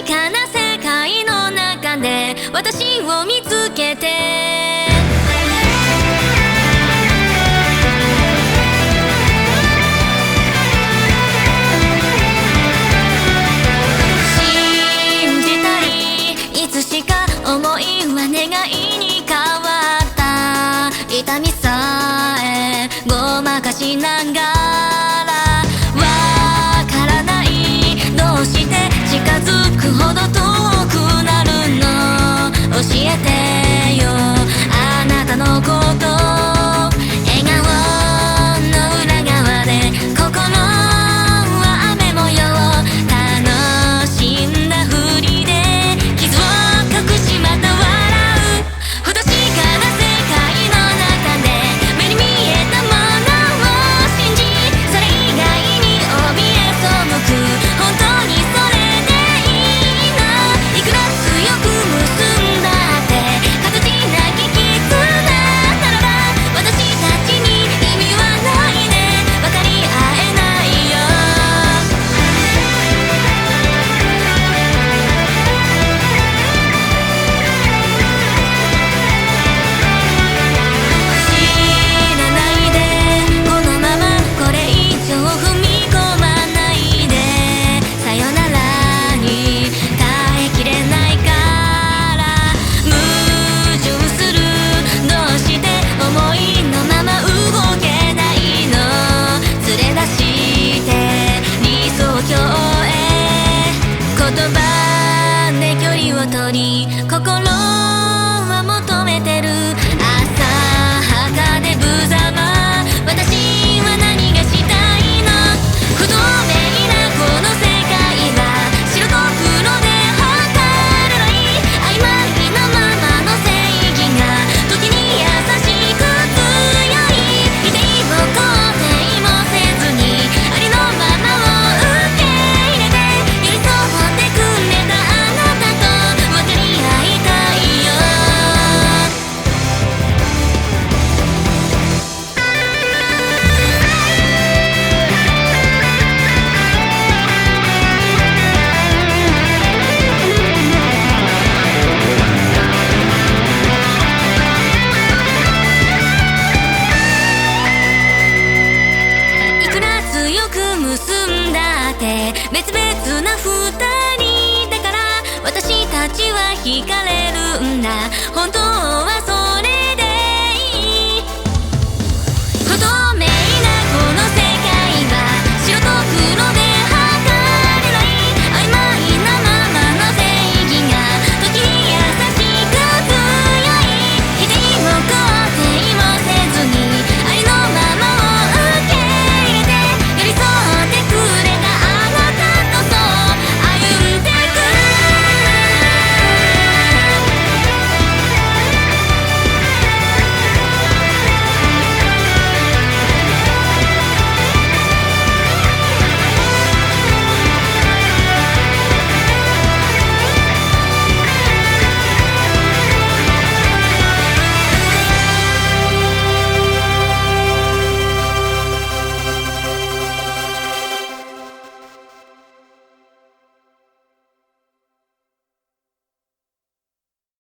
かな世界の中で私を見つけて信じたいいつしか思いは願いに変わった痛みさえごまかしながらわからないどうして近づくほど遠くなるの教えてよあなたのこと笑顔の裏側で心は雨模様楽しんだふりで傷を隠しまた笑う不確かな世界の中で目に見えたものを信じそれ以外に怯え背く本当にそれでいいのいくら強く結んだって形なき絆ならば私たちに意味はないね分かり合えないよ死なないでこのままこれ以上踏み込まないでさよならに耐えきれないから矛盾するどうして思いのまま動けないの連れ出して理想郷へ言葉で距離を取り心は求めてる浅はかで無様私は何がしたいの不透明なこの世界は白と黒で測れない曖昧なままの正義が時に優しく強い否定も肯定もせずにありのままを受け入れて寄り添ってくれたあなたと分かり合いたいよいくら強く結んだって別々な二人だから私たちは惹かれるんだ本当